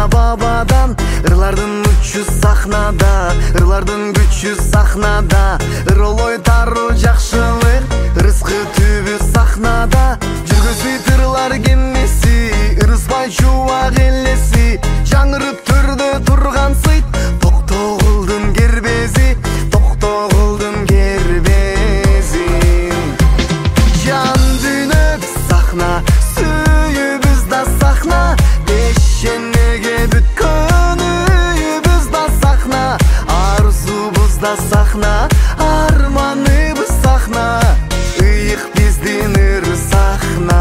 ата бабадан. Ырлардын күчү сахнада, ырлардын күчү сахнада. Ыролой тару жакшылык, рызкы түбү сахнада. Жүргүзбөйт ырлар кемеси, ырыспай чубак элеси. Жаңырып төрдө турган сыйт, токтогулдун кербези, токтогулдун кербези. Жан дүйнөк сахна, сүйүбүз да сахна. Пешенеге бүткөн үйүбүз да сахна. Арзубуз да сахна, арманыбыз сахна. Ыйык биздин ыр сахна.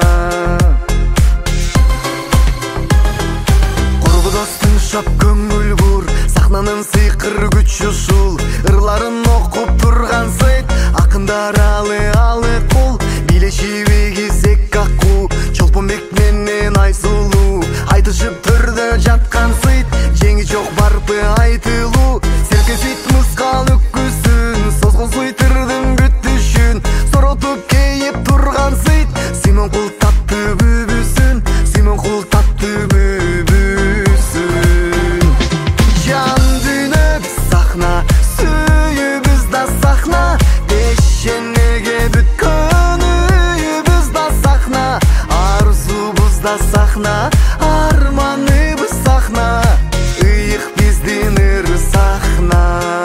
Курбу достун шап көңүл бур, сахнанын сыйкыр күчү ушул. Ырларын окуп турган сыйт, акындар алы кул. Билешиби кизек акку, Чолпонбек менен Айсулуу. Айтышып төрдө жаткан сыйт, жеңи жок барпы айтылуу. Серкесит мыскал өккүсүн, созгон суйтырдын күттүшүн. Соротуп кейип турган сыйт, Симон кул таттуу бүбүсүн, Симон кул таттуу бүбүсүн. Жан дүйнөк сахна, сүйүбүз да сахна. Пешенеге бүткөн үйүбүз да сахна. Арзубуз да сахна, арманыбыз сахна. Ыйык биздин ыр сахна.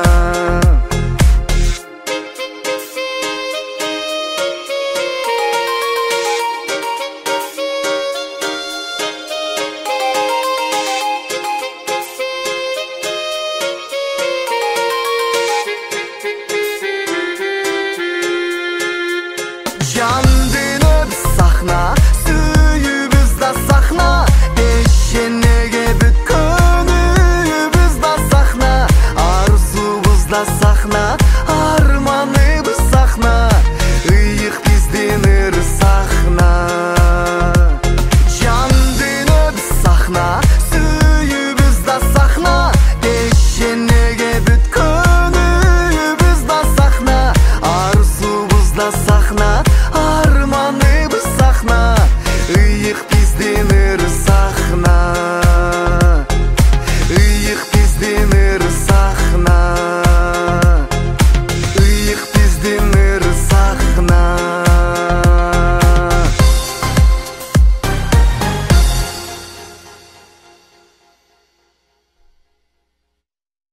Жан дүйнөк сахна, сүйүбүз да сахна. Пешенеге бүткөн үйүбүз да сахна. Арзубуз да сахна.